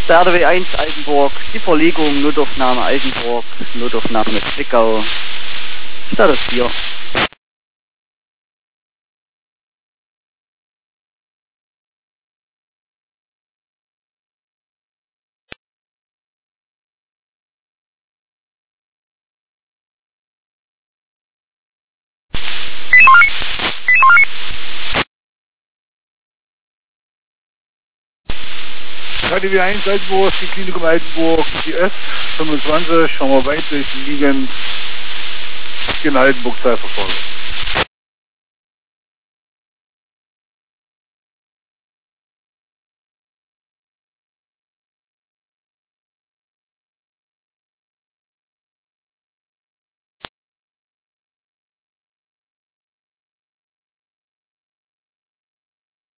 der RDW 1 Altenburg, die Verlegung Notaufnahme Altenburg, Notaufnahme Zwickau, Status 4. KDW 1 Altenburg, die Klinikum Altenburg, die S25, haben wir weitlich liegend in Altenburg Zeitverfolgung.